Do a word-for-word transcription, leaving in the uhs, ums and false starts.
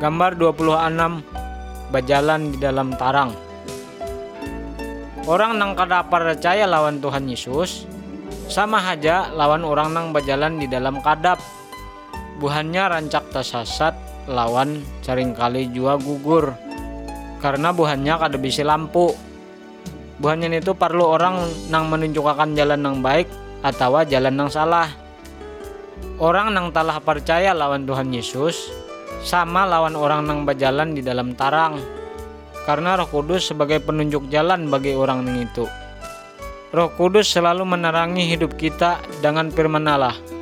Gambar dua puluh enam bajalan di dalam tarang. Orang nang kada percaya lawan Tuhan Yesus sama aja lawan orang nang bajalan di dalam kadap. Buhannya rancak tersasat lawan seringkali jua gugur karena buhannya kada bisi lampu. Buhannya itu perlu orang nang menunjukkan jalan nang baik atau jalan nang salah. Orang nang telah percaya lawan Tuhan Yesus sama lawan orang nang berjalan di dalam tarang, karena Roh Kudus sebagai penunjuk jalan bagi orang nang itu. Roh Kudus selalu menerangi hidup kita dengan firman Allah.